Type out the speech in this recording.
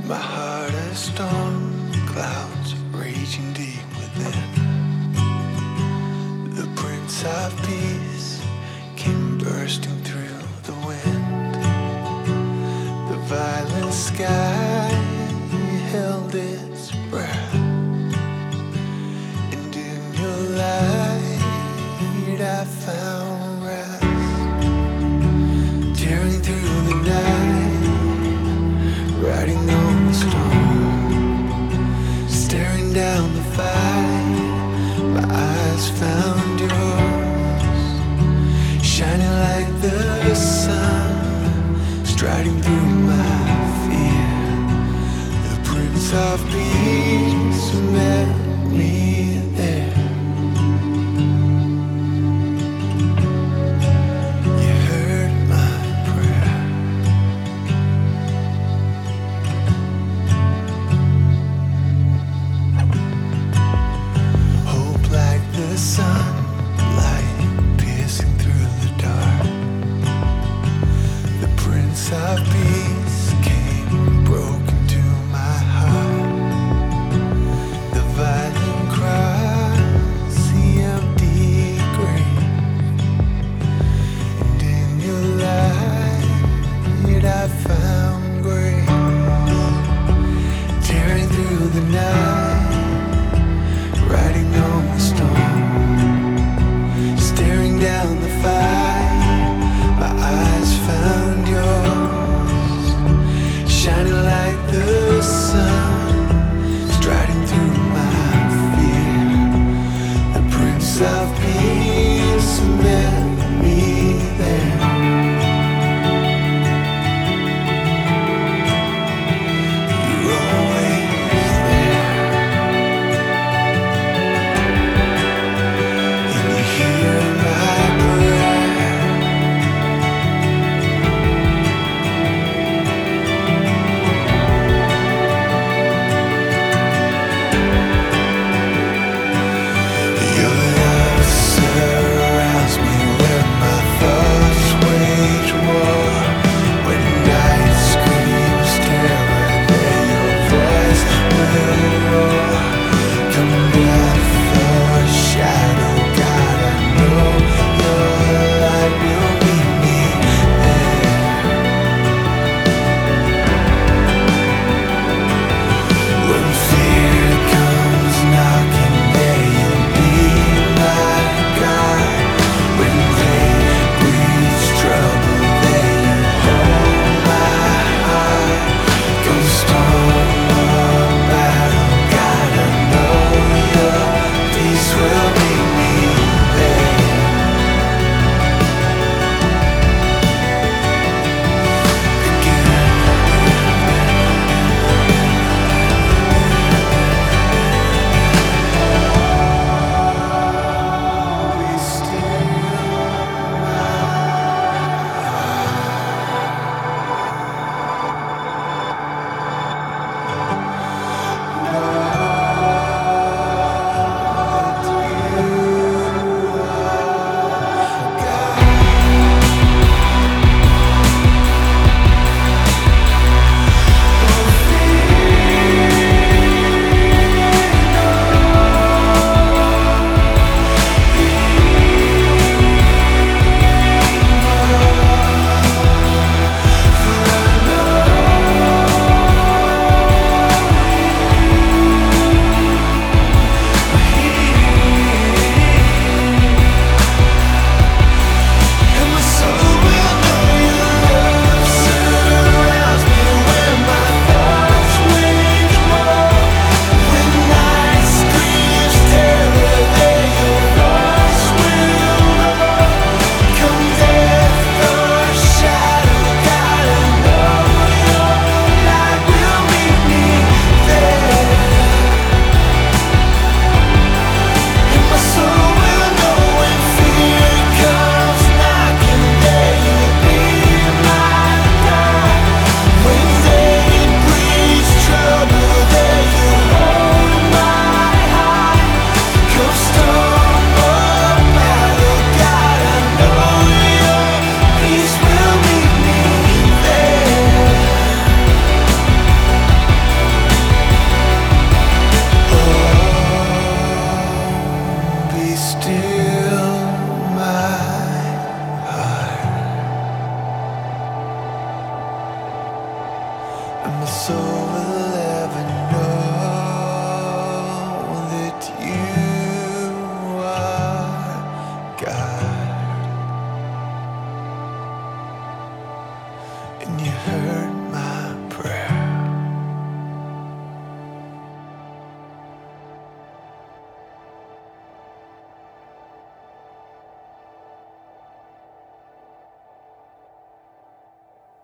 My heart a storm, clouds raging deep within. The Prince of Peace came bursting through the wind. The violet sky held its breath, and in your light I found rest. Tearing through the night, riding on the storm, staring down the fight, my eyes found yours, shining like the sun, striding through my fear. The Prince of Peace met me there. You heard my prayer. Hope like the sun, light piercing through the dark. The Prince of Peace came, broke into my heart. The and my soul will ever know that you are God. And you hurt